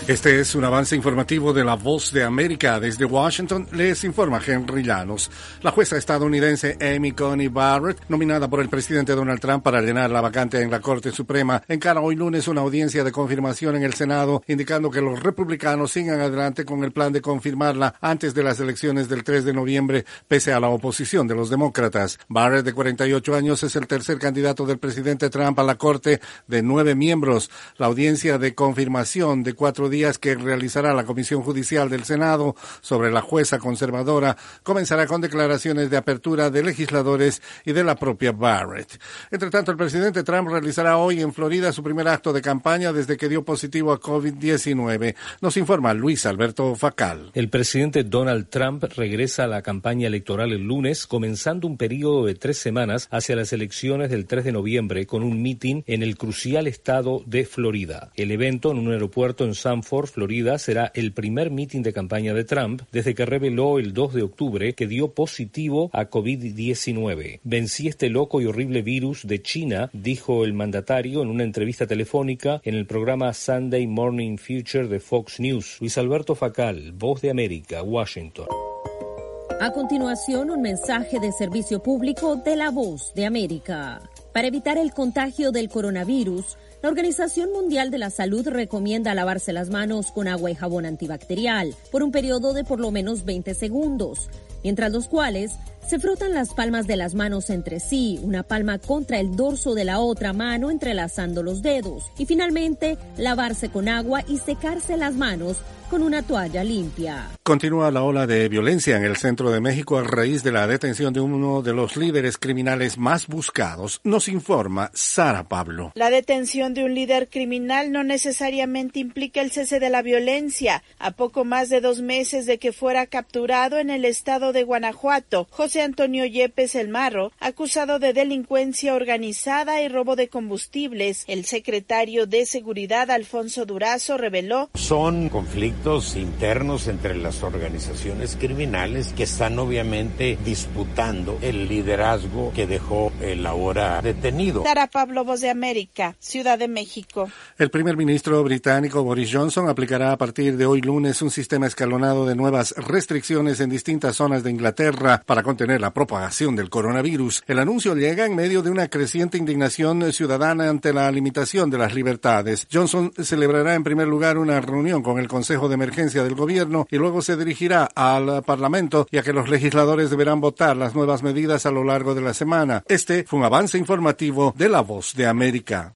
Este es un avance informativo de La Voz de América. Desde Washington les informa Henry Llanos. La jueza estadounidense Amy Coney Barrett, nominada por el presidente Donald Trump para llenar la vacante en la Corte Suprema, encara hoy lunes una audiencia de confirmación en el Senado, indicando que los republicanos sigan adelante con el plan de confirmarla antes de las elecciones del 3 de noviembre, pese a la oposición de los demócratas. Barrett, de 48 años, es el tercer candidato del presidente Trump a la Corte de 9 miembros. La audiencia de confirmación de 4 días que realizará la Comisión Judicial del Senado sobre la jueza conservadora comenzará con declaraciones de apertura de legisladores y de la propia Barrett. Entre tanto, el presidente Trump realizará hoy en Florida su primer acto de campaña desde que dio positivo a COVID-19. Nos informa Luis Alberto Facal. El presidente Donald Trump regresa a la campaña electoral el lunes, comenzando un periodo de 3 semanas hacia las elecciones del 3 de noviembre con un mitin en el crucial estado de Florida. El evento en un aeropuerto en Sanford, Florida, será el primer mitin de campaña de Trump desde que reveló el 2 de octubre que dio positivo a COVID-19. Vencí este loco y horrible virus de China, dijo el mandatario en una entrevista telefónica en el programa Sunday Morning Future de Fox News. Luis Alberto Facal, Voz de América, Washington. A continuación, un mensaje de servicio público de La Voz de América. Para evitar el contagio del coronavirus, la Organización Mundial de la Salud recomienda lavarse las manos con agua y jabón antibacterial por un periodo de por lo menos 20 segundos, mientras los cuales se frotan las palmas de las manos entre sí, una palma contra el dorso de la otra mano entrelazando los dedos, y finalmente lavarse con agua y secarse las manos con una toalla limpia. Continúa la ola de violencia en el centro de México a raíz de la detención de uno de los líderes criminales más buscados. Nos informa Sara Pablo. La detención de un líder criminal no necesariamente implica el cese de la violencia. A poco más de 2 meses de que fuera capturado en el estado de Guanajuato, José Antonio Yepes El Marro, acusado de delincuencia organizada y robo de combustibles, el secretario de Seguridad Alfonso Durazo reveló: son conflictos internos entre las organizaciones criminales que están obviamente disputando el liderazgo que dejó el ahora detenido. Sara Pablo, Voz de América, Ciudad de México. El primer ministro británico Boris Johnson aplicará a partir de hoy lunes un sistema escalonado de nuevas restricciones en distintas zonas de Inglaterra para contener la propagación del coronavirus. El anuncio llega en medio de una creciente indignación ciudadana ante la limitación de las libertades. Johnson celebrará en primer lugar una reunión con el Consejo de Emergencia del Gobierno y luego se dirigirá al Parlamento, ya que los legisladores deberán votar las nuevas medidas a lo largo de la semana. Este fue un avance informativo de La Voz de América.